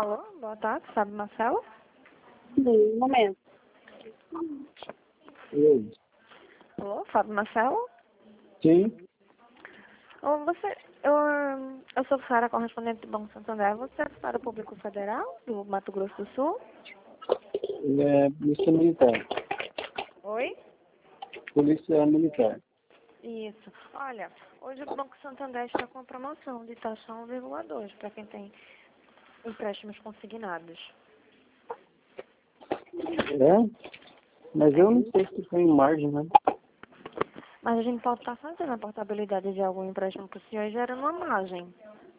Alô, boa tarde, sabe Marcelo? Sim, um momento. Oi. Alô, Fábio Marcelo? Sim, Ô, eu sou Sara, correspondente do Banco Santander. Você é para o Público Federal do Mato Grosso do Sul? polícia militar. Oi? Polícia militar. Isso. Olha, hoje o Banco Santander está com a promoção de taxa 1,2 para quem tem empréstimos consignados. É? Mas eu não sei se tem margem, né? Mas a gente pode estar fazendo a portabilidade de algum empréstimo para o senhor e gerando uma margem.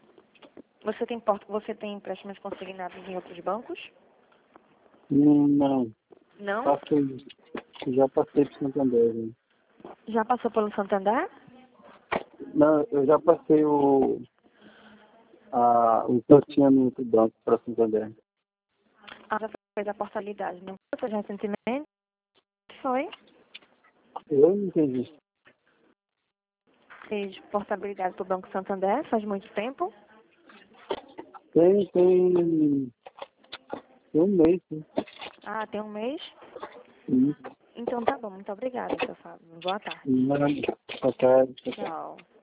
Você tem empréstimos consignados em outros bancos? Não. Não? Passei. Já passei pro Santander. Né? Já passou pelo Santander? Não, eu já passei o que eu tinha no outro banco para Santander. Ah, já fez a portabilidade, não foi recentemente? Foi? Eu não entendi. Fez portabilidade para o Banco Santander faz muito tempo? Tem um mês, né? Ah, tem um mês? Sim. Então tá bom, muito obrigada, seu Fábio. Boa tarde. Nada. Boa tarde. Tchau.